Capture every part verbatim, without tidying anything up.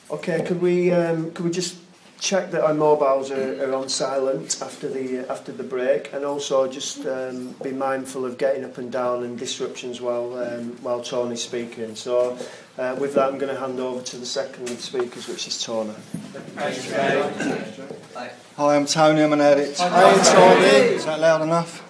Okay, could we um, could we just check that our mobiles are, are on silent after the after the break, and also just um, be mindful of getting up and down and disruptions while um, while Tony's speaking. So, uh, with that, I'm going to hand over to the second speakers, which is Tony. Hi, I'm Tony. I'm an addict. Hi, Tony. Is that loud enough?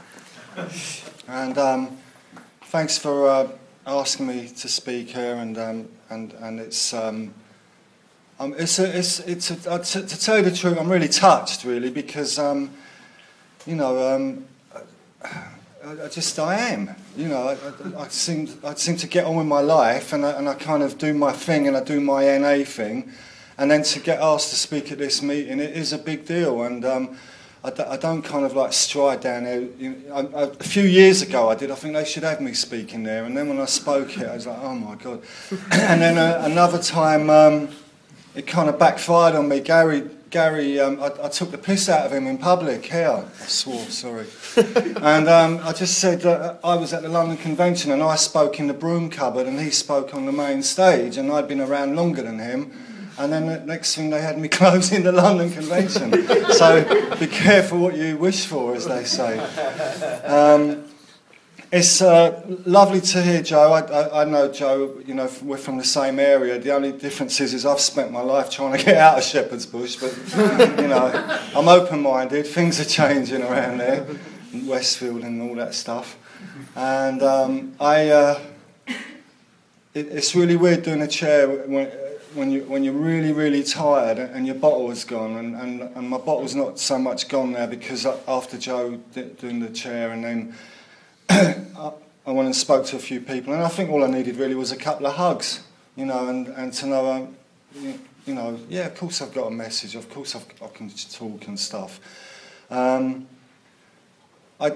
And um, thanks for uh, asking me to speak here, and um, and and it's. Um, Um, it's a, it's, it's a, uh, to, to tell you the truth, I'm really touched, really, because, um, you know, um, I, I just, I am, you know, I, I, I, seem, I seem to get on with my life, and I, and I kind of do my thing, and I do my N A thing, and then to get asked to speak at this meeting, it is a big deal, and um, I, d- I don't kind of like stride down there. You know, I, I, a few years ago I did, I think they should have me speaking there, and then when I spoke it, I was like, oh my God. And then uh, another time, um, it kind of backfired on me. Gary, Gary, um, I, I took the piss out of him in public here. I swore, sorry. And um, I just said that I was at the London Convention and I spoke in the broom cupboard and he spoke on the main stage, and I'd been around longer than him. And then the next thing they had me closing the London Convention. So be careful what you wish for, as they say. Um, It's uh, lovely to hear Joe. I, I, I know Joe, you know, we're from the same area. The only difference is, is I've spent my life trying to get out of Shepherd's Bush, but, you know, I'm open-minded. Things are changing around there, in Westfield and all that stuff. And um, I, uh, it, it's really weird doing a chair when, when, you, when you're really, really tired and your bottle is gone. And, and, and my bottle's not so much gone now because after Joe did, doing the chair and then I went and spoke to a few people, and I think all I needed really was a couple of hugs, you know, and, and to know, um, you, you know, yeah, of course I've got a message, of course I've, I can talk and stuff. Um, I,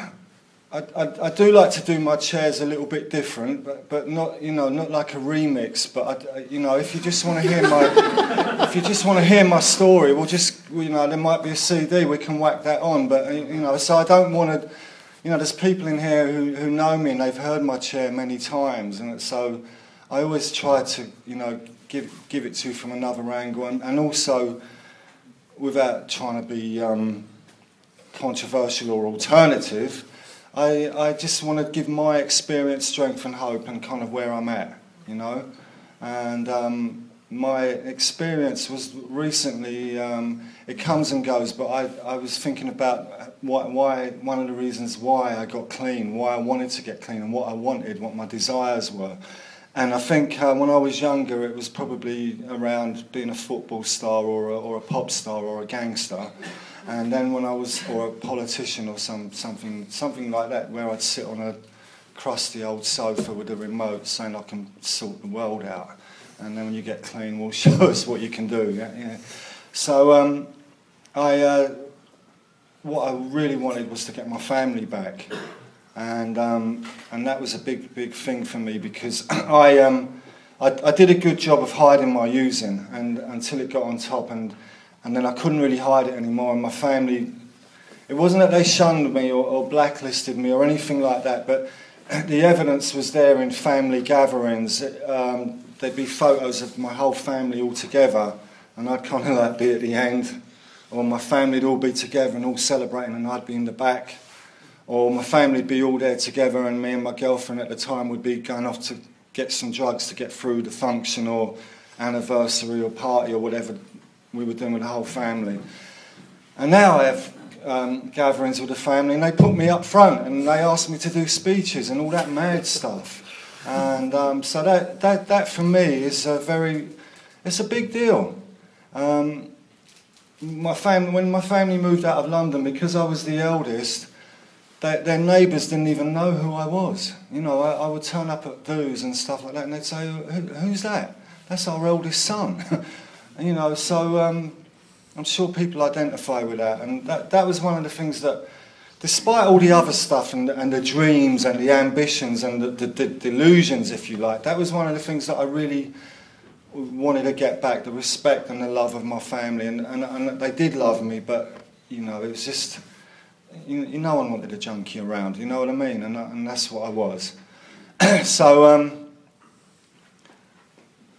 I, I, I do like to do my chairs a little bit different, but, but not, you know, not like a remix. But I, you know, if you just want to hear my, if you just want to hear my story, we'll just, you know, there might be a C D, we can whack that on. But you know, so I don't want to. You know, there's people in here who, who know me and they've heard my chair many times, and so I always try to, you know, give give it to you from another angle, and, and also without trying to be um, controversial or alternative. I I just want to give my experience, strength, and hope, and kind of where I'm at, you know, and um, my experience was recently. Um, It comes and goes, but I, I was thinking about why, why one of the reasons why I got clean, why I wanted to get clean, and what I wanted, what my desires were. And I think uh, when I was younger, it was probably around being a football star or a, or a pop star or a gangster. And then when I was, or a politician or some something something like that, where I'd sit on a crusty old sofa with a remote saying I can sort the world out. And then when you get clean, well, show us what you can do. Yeah, yeah. So um, I, uh, what I really wanted was to get my family back, and um, and that was a big big thing for me because I, um, I I did a good job of hiding my using, and until it got on top, and and then I couldn't really hide it anymore. And my family, it wasn't that they shunned me or, or blacklisted me or anything like that, but the evidence was there in family gatherings. Um, there'd be photos of my whole family all together. And I'd kind of like be at the end, or my family'd all be together and all celebrating, and I'd be in the back, or my family'd be all there together, and me and my girlfriend at the time would be going off to get some drugs to get through the function or anniversary or party or whatever we were doing with the whole family. And now I have um, gatherings with the family, and they put me up front, and they ask me to do speeches and all that mad stuff. And um, so that, that that for me is a very, it's a big deal. Um, my family, when my family moved out of London, because I was the eldest, they, their neighbours didn't even know who I was. You know, I, I would turn up at do's and stuff like that, and they'd say, Who, "Who's that?" "That's our eldest son." And, you know, so um, I'm sure people identify with that, and that that was one of the things that, despite all the other stuff and, and the dreams and the ambitions and the, the, the delusions, if you like, that was one of the things that I really wanted to get back, the respect and the love of my family, and, and, and they did love me, but, you know, it was just, you, you no one wanted a junkie around, you know what I mean, and, and that's what I was. So, um,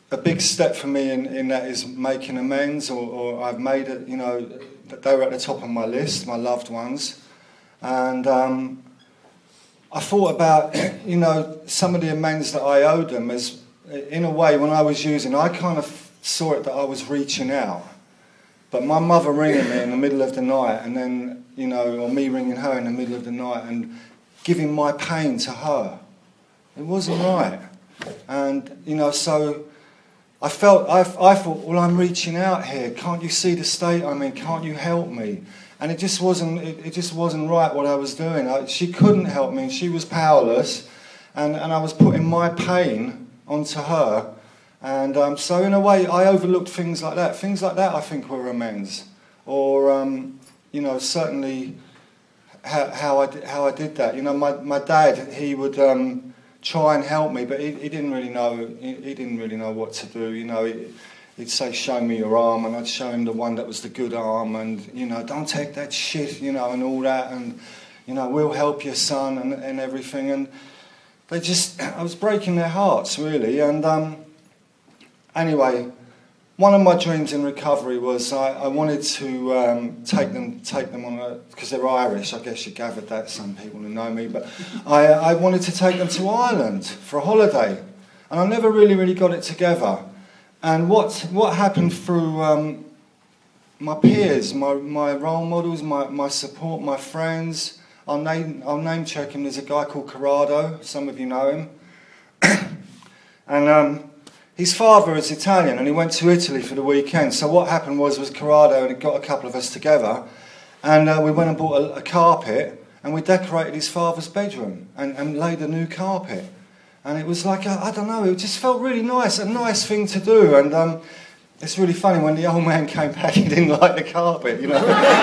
a big step for me in, in that is making amends, or, or I've made it, you know, they were at the top of my list, my loved ones. And um, I thought about, you know, some of the amends that I owed them as, in a way, when I was using, I kind of saw it that I was reaching out. But my mother ringing me in the middle of the night, and then, you know, or me ringing her in the middle of the night and giving my pain to her, it wasn't right. And, you know, so I felt, I, I thought, well, I'm reaching out here. Can't you see the state I'm in? Can't you help me? And it just wasn't, it, it just wasn't right what I was doing. I, she couldn't help me, and she was powerless, and, and I was putting my pain onto her. And um, so in a way, I overlooked things like that. Things like that, I think, were amends. Or, um, you know, certainly how, how, I did, how I did that. You know, my, my dad, he would um, try and help me, but he, he didn't really know, he, he didn't really know what to do. You know, he, he'd say, show me your arm, and I'd show him the one that was the good arm, and, you know, don't take that shit, you know, and all that, and, you know, we'll help your son, and, and everything. And they just, I was breaking their hearts, really. And um, anyway, one of my dreams in recovery was I, I wanted to um, take them take them on a, because they're Irish, I guess you gathered that, some people who know me, but I, I wanted to take them to Ireland for a holiday, and I never really, really got it together. And what what happened through um, my peers, my, my role models, my, my support, my friends, I'll name, I'll name check him, there's a guy called Corrado, some of you know him, and um, his father is Italian, and he went to Italy for the weekend. So what happened was, was Corrado and he got a couple of us together, and uh, we went and bought a, a carpet, and we decorated his father's bedroom and, and laid a new carpet. And it was like, I, I don't know, it just felt really nice, a nice thing to do. And um, it's really funny, when the old man came back, he didn't like the carpet, you know.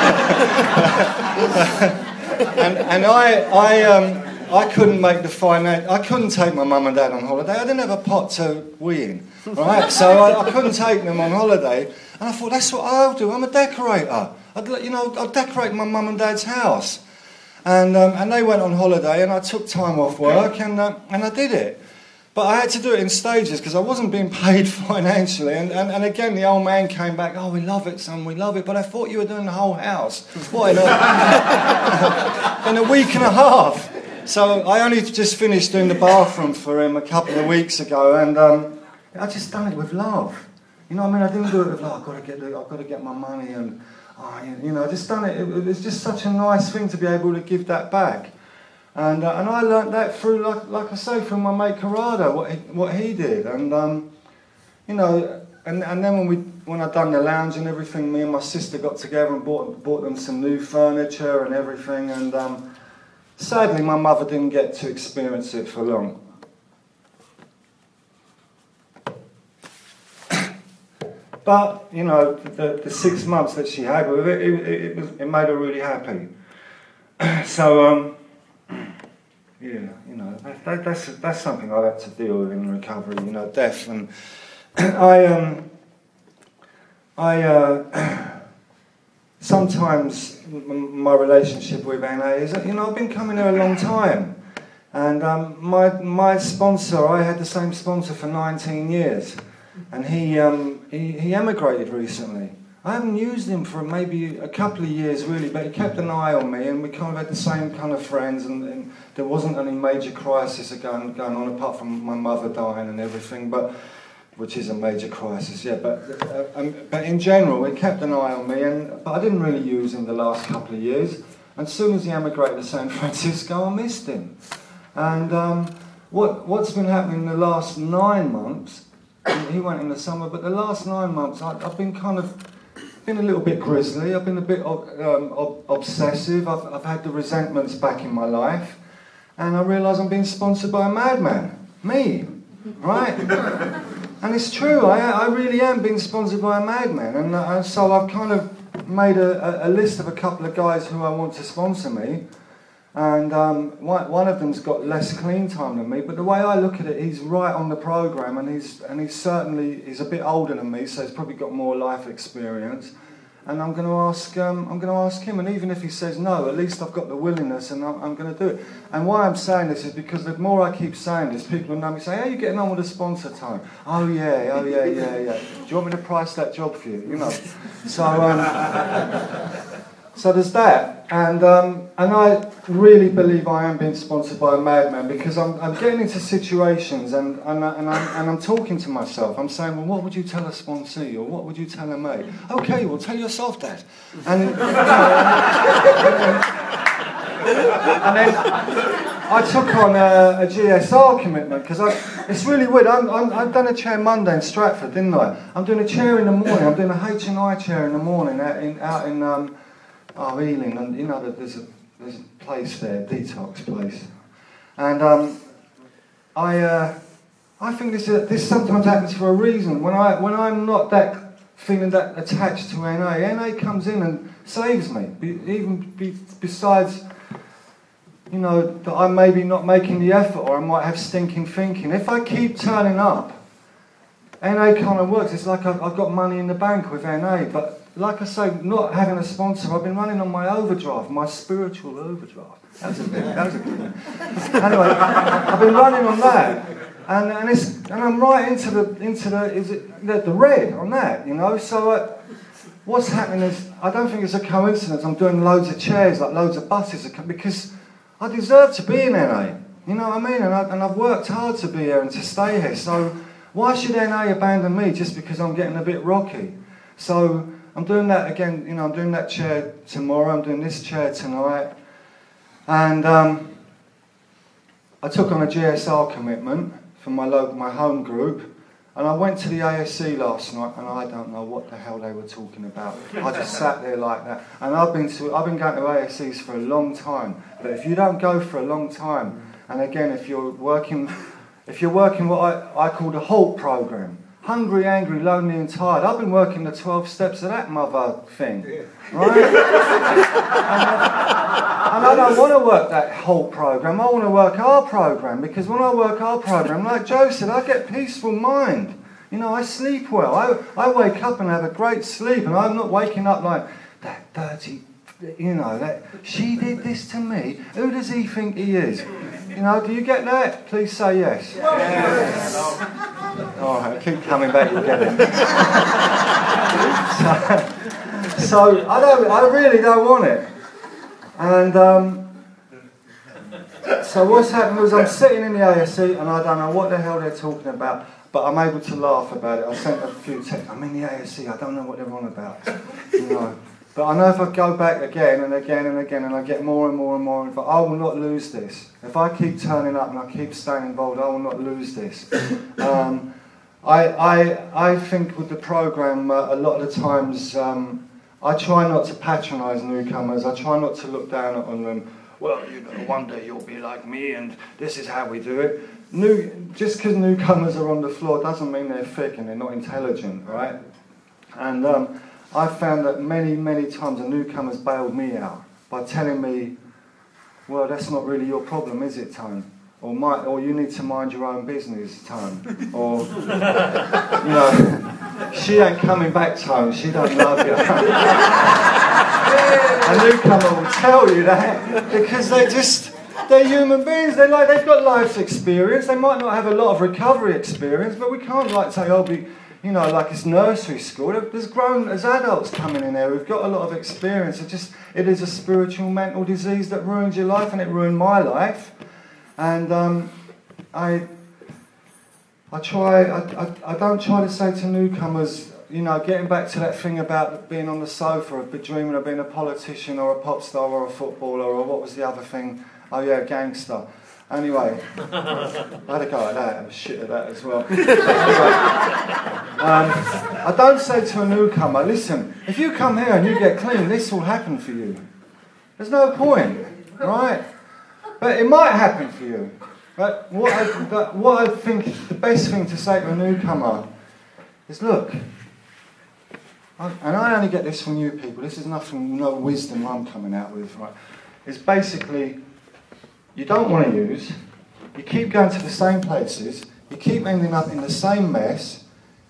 and and I I um. I couldn't make the finance. I couldn't take my mum and dad on holiday. I didn't have a pot to wee in, right? So I, I couldn't take them on holiday. And I thought, that's what I'll do. I'm a decorator. I'd, you know, I'd decorate my mum and dad's house. And um, and they went on holiday, and I took time off work, and uh, and I did it. But I had to do it in stages because I wasn't being paid financially. And, and and again, the old man came back. Oh, we love it, son. We love it. But I thought you were doing the whole house. What in a, in a week and a half? So I only just finished doing the bathroom for him a couple of weeks ago, and um, I just done it with love. You know what I mean? I didn't do it with like, I've got to get, the, I've got to get my money, and oh, you know, I just done it. It, it was just such a nice thing to be able to give that back, and uh, and I learnt that through, like like I say, from my mate Corrado, what he, what he did, and um, you know, and and then when we when I done the lounge and everything, me and my sister got together and bought bought them some new furniture and everything, and. Um, Sadly, my mother didn't get to experience it for long. But, you know, the, the six months that she had with it, it, it, it, was, it made her really happy. So, um, yeah, you know, that, that, that's that's something I've had to deal with in recovery, you know, death. And I, um, I, uh, sometimes my relationship with N A is that, you know, I've been coming here a long time. And um, my my sponsor, I had the same sponsor for nineteen years. And he, um, he he emigrated recently. I haven't used him for maybe a couple of years, really, but he kept an eye on me, and we kind of had the same kind of friends, and, and there wasn't any major crisis going, going on, apart from my mother dying and everything, but which is a major crisis, yeah. But uh, um, but in general, he kept an eye on me, and but I didn't really use him the last couple of years. And as soon as he emigrated to San Francisco, I missed him. And um, what what's been happening in the last nine months? He went in the summer, but the last nine months, I, I've been kind of been a little bit grisly. I've been a bit um, ob- obsessive. I've, I've had the resentments back in my life, and I realise I'm being sponsored by a madman, me, right? And it's true. I I really am being sponsored by a madman, and uh, so I've kind of made a, a, a list of a couple of guys who I want to sponsor me. And um, one, one of them's got less clean time than me, but the way I look at it, he's right on the programme, and he's and he's certainly he's a bit older than me, so he's probably got more life experience. and I'm going to ask um, I'm going to ask him. And even if he says no, at least I've got the willingness, and I'm, I'm going to do it. And why I'm saying this is because the more I keep saying this, people will know me say, "How are you getting on with the sponsor time?" Oh yeah, oh yeah, yeah, yeah. Do you want me to price that job for you? You know. So um, so there's that, and um, and I really believe I am being sponsored by a madman, because I'm I'm getting into situations and and, I, and I'm and I'm talking to myself. I'm saying, well, what would you tell a sponsee, or what would you tell a mate? Okay, well, tell yourself that, and. You know, and then I took on a, a G S R commitment, because it's really weird. I'm, I'm, I've done a chair Monday in Stratford, didn't I? I'm doing a chair in the morning. I'm doing a H and I chair in the morning out in out in um, oh, Ealing, and you know there's a there's a place there, detox place, and um, I uh, I think this uh, this sometimes happens for a reason. When I when I'm not that feeling that attached to N A, N A comes in and saves me. Be, even be, besides. You know, that I'm maybe not making the effort, or I might have stinking thinking. If I keep turning up, N A kind of works. It's like I've, I've got money in the bank with N A, but like I say, not having a sponsor, I've been running on my overdraft, my spiritual overdraft. That was a bit, that was a good one. Anyway, I've been running on that, and and it's and I'm right into the into the is it the, the red on that, you know. So uh, what's happening is, I don't think it's a coincidence. I'm doing loads of chairs, like loads of buses, because I deserve to be in N A, you know what I mean? And, I, and I've worked hard to be here and to stay here. So why should N A abandon me just because I'm getting a bit rocky? So I'm doing that again, you know, I'm doing that chair tomorrow, I'm doing this chair tonight. And um, I took on a G S R commitment from my local, my home group. And I went to the A S C last night, and I don't know what the hell they were talking about. I just sat there like that. And I've been to, I've been going to A S Cs for a long time. But if you don't go for a long time, and again, if you're working, if you're working what I, I call the HALT program, hungry, angry, lonely, and tired. I've been working the twelve steps of that mother thing, right? and, I, and I don't want to work that HALT program. I want to work our program, because when I work our program, like Joe said, I get peaceful mind. You know, I sleep well. I, I wake up and have a great sleep, and I'm not waking up like, that dirty, you know, that she did this to me. Who does he think he is? You know, do you get that? Please say yes. Yes. All right, keep coming back. You get it. so, so I don't. I really don't want it. And um, so what's happened was, I'm sitting in the A S C and I don't know what the hell they're talking about, but I'm able to laugh about it. I sent a few texts. I'm in the A S C. I don't know what they're on about. You know. But I know if I go back again and again and again, and I get more and more and more involved, I will not lose this. If I keep turning up and I keep staying involved, I will not lose this. Um, I, I, I think with the programme, uh, a lot of the times, um, I try not to patronise newcomers. I try not to look down on them. Well, you know, one day you'll be like me, and this is how we do it. New, just because newcomers are on the floor doesn't mean they're thick and they're not intelligent, right? And um, I've found that many, many times a newcomer's bailed me out by telling me, well, that's not really your problem, is it, Tone? Or, my, or you need to mind your own business, Tone. Or, you know, she ain't coming back, Tone, she don't love you. A newcomer will tell you that, because they just, they're human beings. They're like, they've got life's experience. They might not have a lot of recovery experience, but we can't like say, oh, be, you know, like it's nursery school. There's grown, there's adults coming in there who've got a lot of experience. It just, it is a spiritual mental disease that ruins your life, and it ruined my life. And um, I, I try, I, I, I don't try to say to newcomers, you know, getting back to that thing about being on the sofa, of dreaming of being a politician or a pop star or a footballer, or what was the other thing? Oh yeah, a gangster. Anyway, I had a go at that, I was shit at that as well. Anyway, um, I don't say to a newcomer, listen, if you come here and you get clean, this will happen for you. There's no point, right? But it might happen for you. But what I, but what I think the best thing to say to a newcomer is, look, I, and I only get this from you people, this is nothing, no wisdom I'm coming out with, right? It's basically, you don't want to use, you keep going to the same places, you keep ending up in the same mess,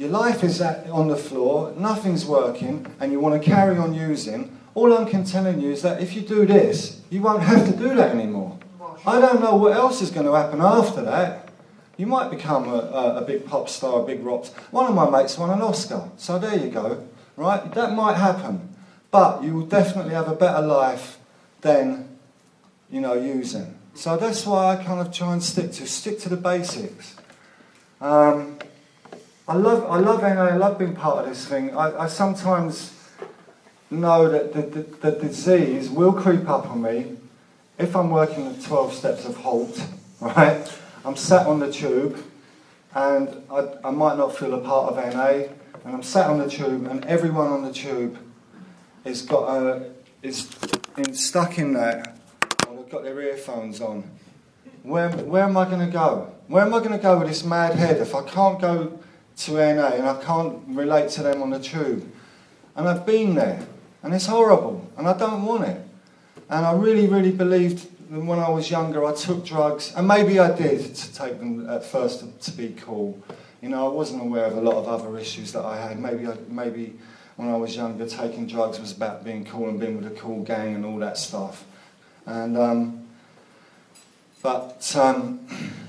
your life is at, on the floor, nothing's working, and you want to carry on using, all I'm telling you is that if you do this, you won't have to do that anymore. I don't know what else is going to happen after that. You might become a, a, a big pop star, a big rock star. One of my mates won an Oscar, so there you go, right? That might happen, but you will definitely have a better life than, you know, using. So that's why I kind of try and stick to stick to the basics. Um, I love I love N A, I love being part of this thing. I, I sometimes know that the, the, the disease will creep up on me if I'm working the twelve steps of HALT, right? I'm sat on the tube and I, I might not feel a part of N A, and I'm sat on the tube and everyone on the tube is got a, is in, stuck in that, or they've got their earphones on. Where, where am I going to go? Where am I going to go with this mad head if I can't go to N A and I can't relate to them on the tube? And I've been there, and it's horrible, and I don't want it. And I really, really believed that when I was younger I took drugs, and maybe I did to take them at first to, to be cool. You know, I wasn't aware of a lot of other issues that I had. Maybe, I, maybe when I was younger, taking drugs was about being cool and being with a cool gang and all that stuff. And um, but um,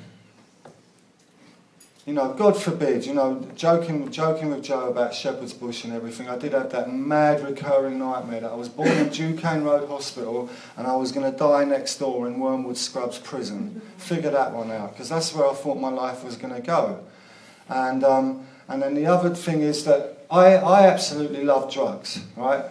you know, God forbid, you know, joking, joking with Joe about Shepherd's Bush and everything, I did have that mad recurring nightmare that I was born in Duquesne Road Hospital and I was going to die next door in Wormwood Scrubs prison. Figure that one out, because that's where I thought my life was going to go. And um, and then the other thing is that I, I absolutely love drugs, right?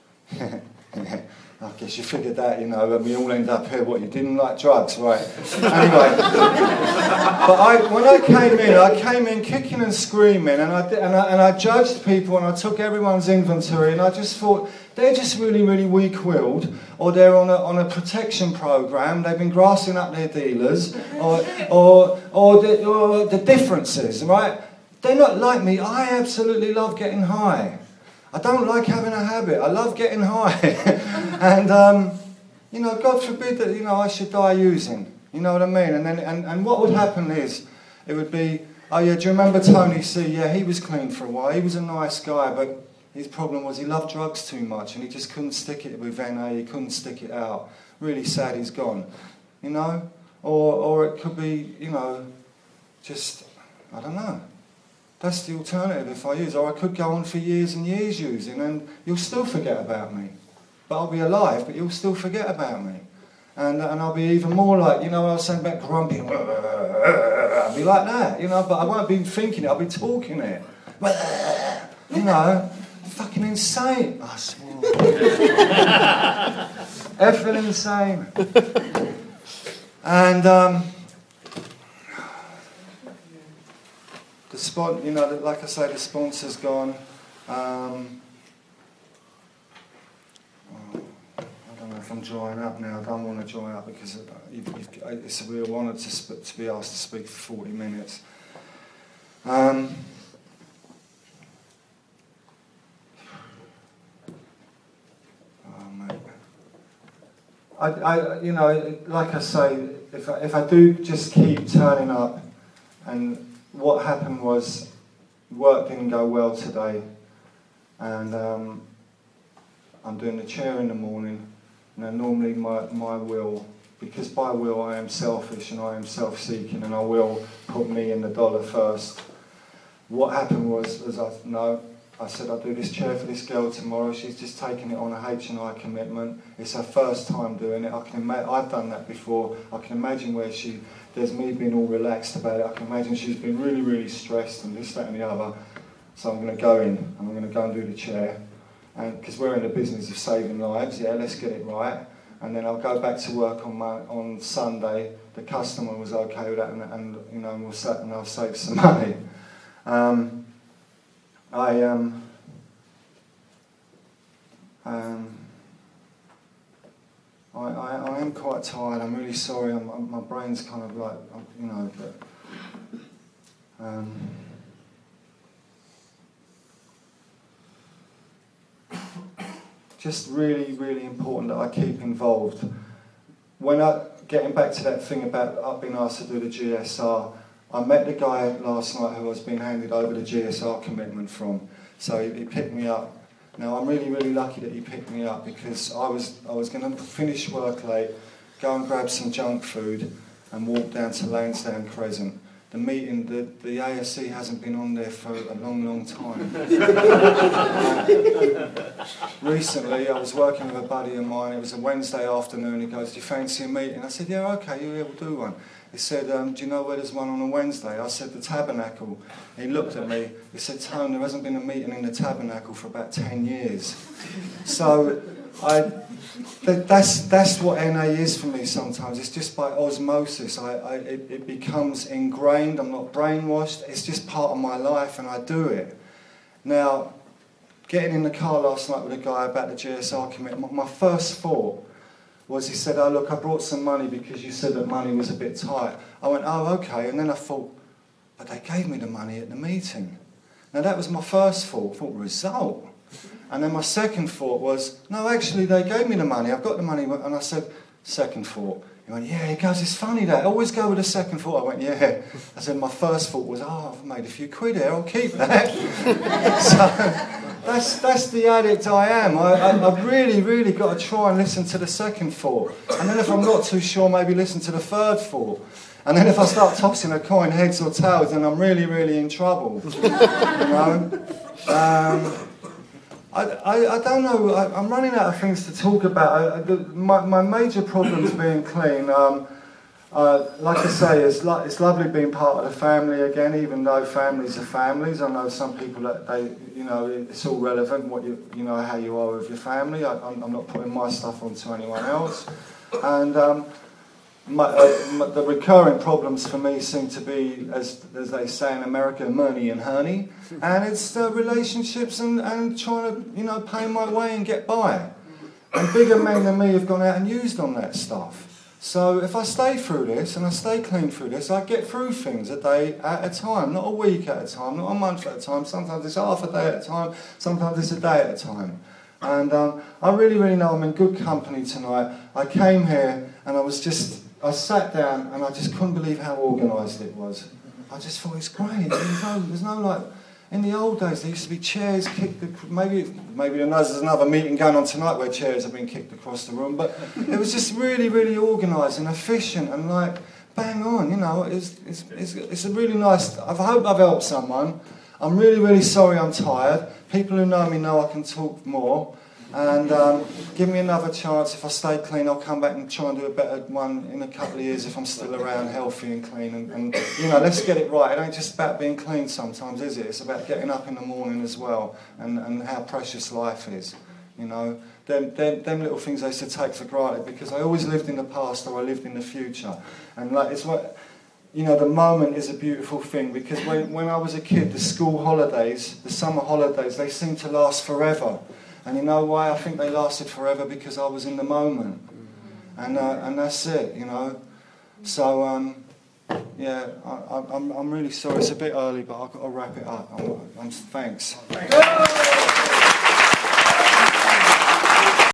I guess you figured that, you know, and we all end up here, what, you didn't like drugs, right? Anyway, but I, when I came in, I came in kicking and screaming, and I, and, I, and I judged people, and I took everyone's inventory, and I just thought, they're just really, really weak-willed, or they're on a, on a protection program, they've been grassing up their dealers, or, or, or, the, or the differences, right? They're not like me. I absolutely love getting high. I don't like having a habit. I love getting high. And, um, you know, God forbid that, you know, I should die using. You know what I mean? And then, and, and what would happen is, it would be, oh yeah, do you remember Tony C? Yeah, he was clean for a while. He was a nice guy, but his problem was he loved drugs too much and he just couldn't stick it with N A. He couldn't stick it out. Really sad he's gone. You know? Or, or it could be, you know, just, I don't know. That's the alternative if I use. Or I could go on for years and years using and you'll still forget about me. But I'll be alive, but you'll still forget about me. And and I'll be even more like, you know, I was saying about grumpy. I'll be like that, you know, but I won't be thinking it, I'll be talking it. You know, fucking insane. I swore. Effing insane. And, um... The spot, you know, like I say, the sponsor's gone. Um, oh, I don't know if I'm drying up now. I don't want to dry up because it, you've, you've, it's a real honour to, sp- to be asked to speak for forty minutes. Um, oh mate, I, I, you know, like I say, if I, if I do just keep turning up and. What happened was, work didn't go well today, and um, I'm doing the chair in the morning. Now, normally my, my will, because by will I am selfish and I am self-seeking, and I will put me in the dollar first. What happened was, as I no, I said I'll do this chair for this girl tomorrow. She's just taking it on a H and I commitment. It's her first time doing it. I can ima- I've done that before. I can imagine where she. There's me being all relaxed about it. I can imagine she's been really, really stressed and this, that and the other. So I'm going to go in and I'm going to go and do the chair. And because we're in the business of saving lives, yeah, let's get it right. And then I'll go back to work on my, on Sunday. The customer was okay with that, and, and you know, we'll sa- and I'll save some money. Um, I um, um, I, I, I am quite tired. I'm really sorry. I'm, I'm, my brain's kind of like, you know, but um, just really, really important that I keep involved. When I getting back to that thing about I've been asked to do the G S R, I met the guy last night who I was being handed over the G S R commitment from. So he, he picked me up. Now I'm really, really lucky that he picked me up because I was I was going to finish work late, go and grab some junk food, and walk down to Lansdowne Crescent. The meeting, the, the A S C hasn't been on there for a long, long time. Recently, I was working with a buddy of mine. It was a Wednesday afternoon. He goes, "Do you fancy a meeting?" I said, "Yeah, okay, yeah, we'll do one." He said, um, "Do you know where there's one on a Wednesday?" I said, "The Tabernacle." He looked at me. He said, "Tone, there hasn't been a meeting in the Tabernacle for about ten years." So I... That's that's what N A is for me sometimes. It's just by osmosis. I, I it, it becomes ingrained. I'm not brainwashed. It's just part of my life and I do it. Now, getting in the car last night with a guy about the G S R commitment, my first thought was he said, "Oh look, I brought some money because you said that money was a bit tight." I went, "Oh okay," and then I thought, but they gave me the money at the meeting. Now that was my first thought. I thought, result. And then my second thought was, no, actually, they gave me the money. I've got the money. And I said, second thought. He went, yeah, he goes, it's funny that. I always go with a second thought. I went, yeah. I said, my first thought was, oh, I've made a few quid here. I'll keep that. So that's that's the addict I am. I, I, I've really, really got to try and listen to the second thought. And then if I'm not too sure, maybe listen to the third thought. And then if I start tossing a coin heads or tails, then I'm really, really in trouble. You know? Um... I, I, I don't know, I, I'm running out of things to talk about. I, I, the, my, my major problem's being clean. Um, uh, like I say, it's, lo- it's lovely being part of the family again, even though families are families. I know some people that they, you know, it's all relevant, what you, you know, how you are with your family. I, I'm, I'm not putting my stuff onto anyone else. And um, my, uh, my, the recurring problems for me seem to be, as as they say in America, money and honey, and it's uh, relationships and, and trying to, you know, pay my way and get by. And bigger men than me have gone out and used on that stuff. So if I stay through this and I stay clean through this, I get through things a day at a time, not a week at a time, not a month at a time. Sometimes it's half a day at a time, sometimes it's a day at a time. And um, I really, really know I'm in good company tonight. I came here and I was just... I sat down and I just couldn't believe how organised it was. I just thought it's great. There's no, there's no like, in the old days there used to be chairs kicked, maybe maybe there's another meeting going on tonight where chairs have been kicked across the room, but it was just really, really organised and efficient and like, bang on, you know, it's, it's, it's, it's a really nice, I hope I've helped someone. I'm really, really sorry I'm tired. People who know me know I can talk more. And um, give me another chance. If I stay clean, I'll come back and try and do a better one in a couple of years if I'm still around, healthy and clean. And, and you know, let's get it right. It ain't just about being clean sometimes, is it? It's about getting up in the morning as well, and, and how precious life is. You know, them, them, them little things I used to take for granted because I always lived in the past or I lived in the future. And like it's what. You know, the moment is a beautiful thing because when, when I was a kid, the school holidays, the summer holidays, they seem to last forever. And you know why I think they lasted forever? Because I was in the moment. And uh, and that's it, you know. So, um, yeah, I, I'm, I'm really sorry. It's a bit early, but I've got to wrap it up. I'm, I'm, thanks.